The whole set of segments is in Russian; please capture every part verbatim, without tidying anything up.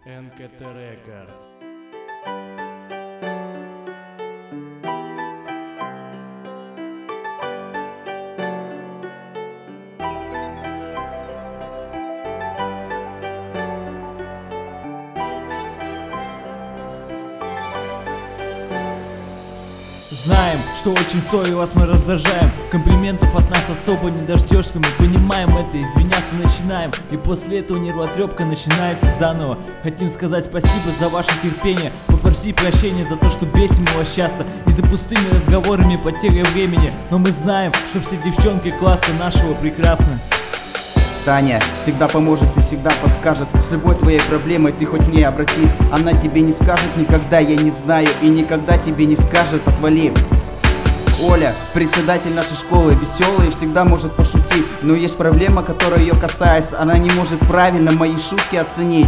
эн ка тэ Records. Знаем, что очень сори вас мы раздражаем. Комплиментов от нас особо не дождешься. Мы понимаем это, извиняться начинаем. И после этого нервотрепка начинается заново. Хотим сказать спасибо за ваше терпение, попросить прощения за то, что бесим вас часто, и за пустыми разговорами, потеря времени. Но мы знаем, что все девчонки класса нашего прекрасны. Таня всегда поможет и всегда подскажет. С любой твоей проблемой ты хоть мне обратись. Она тебе не скажет никогда, я не знаю, и никогда тебе не скажет отвали. Оля, председатель нашей школы, веселая и всегда может пошутить. Но есть проблема, которая ее касается. Она не может правильно мои шутки оценить.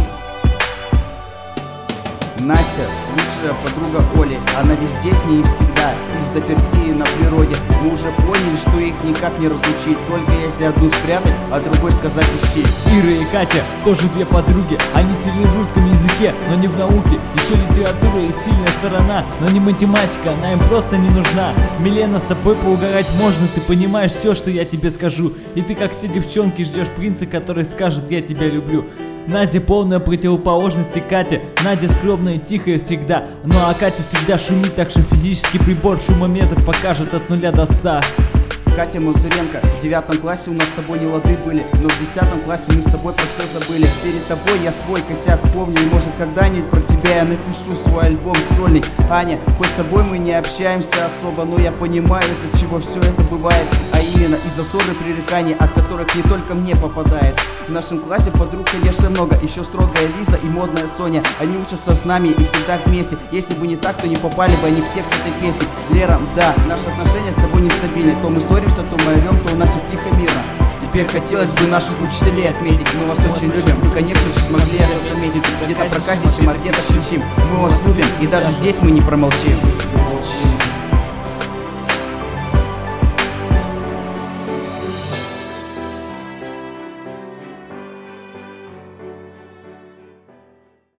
Настя, лучшая подруга Оли. Она везде с ней и всегда. Их заперти на природе. Мы уже поняли, что их никак не разлучить. Только если одну спрятать, а другой сказать ищи. Ира и Катя тоже две подруги. Они сильны в русском языке, но не в науке. Еще литература их сильная сторона, но не математика, она им просто не нужна. Милена, с тобой поугарать можно. Ты понимаешь все, что я тебе скажу. И ты, как все девчонки, ждешь принца, который скажет: я тебя люблю. Надя полная противоположность Кате. Надя скромная и тихая всегда, ну а Катя всегда шумит, так что физический прибор шумометр покажет от нуля до ста. Катя Мазуренко, в девятом классе у нас с тобой не лады были, но в десятом классе мы с тобой про все забыли. Перед тобой я свой косяк помню, и может когда-нибудь про тебя я напишу свой альбом сольный. Аня, хоть с тобой мы не общаемся особо, но я понимаю, из-за чего все это бывает. А именно из-за ссоры пререканий, от которых не только мне попадает. В нашем классе подруг, конечно, много, еще строгая Лиза и модная Соня. Они учатся с нами и всегда вместе. Если бы не так, то не попали бы они в текст этой песни. Лера, да, наши отношения с тобой нестабильны. То мы ссоримся, то мы орем, то у нас все тихо мирно. Теперь хотелось бы наших учителей отметить. Мы вас очень любим, вы, конечно же, смогли это заметить. Где-то проказничаем, а где-то кричим. Мы вас любим, и даже здесь мы не промолчим.